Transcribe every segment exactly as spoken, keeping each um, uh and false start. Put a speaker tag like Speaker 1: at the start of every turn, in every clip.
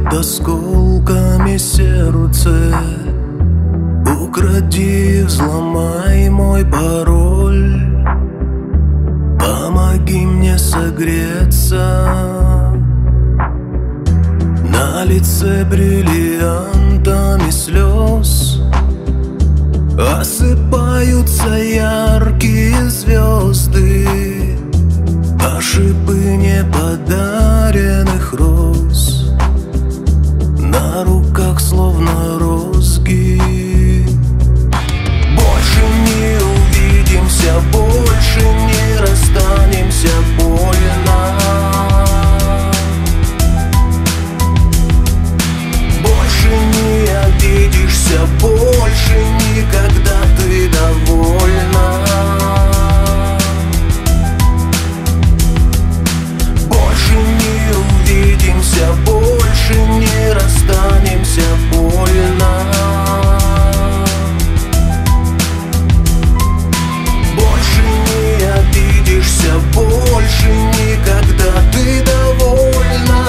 Speaker 1: под осколками сердце. Укради, взломай мой пароль, помоги мне согреться. На лице бриллиантами слез осыпаются яркие звезды, а шипы неподаренных роз на руках словно розги. Больше не увидимся, больше не расстанемся, больно. Больше не обидишься, больше никогда ты довольна. Больше не увидимся, больше не расстанемся, больно. Больше не обидишься, больше никогда ты довольна.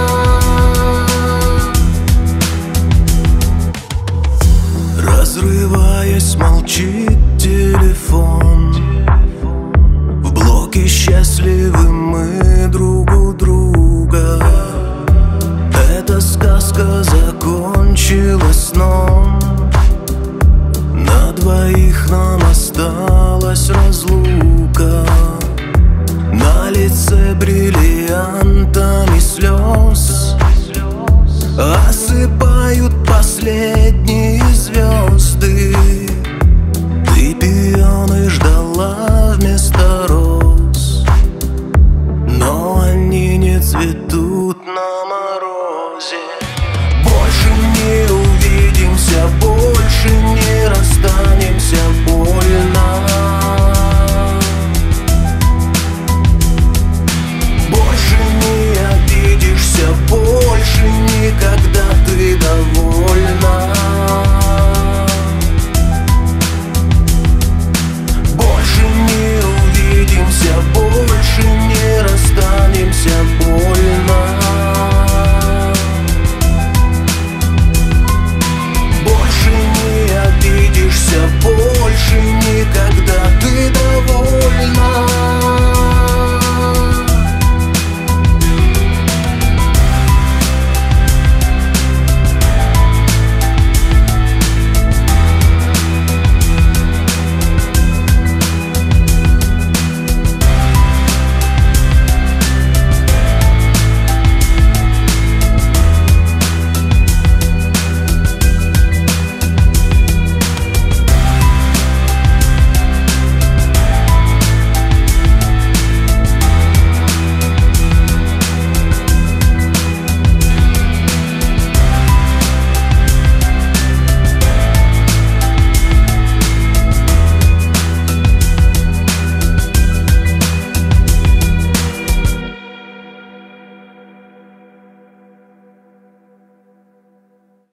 Speaker 1: Разрываясь, молчит телефон. В блоке счастливы мы друг у друга. Эта сказка закончилась сном. На двоих нам осталась разлука. На лице бриллиантами слез осыпают последние звезды. Ты пионы ждала вместо роз, но они не цветут на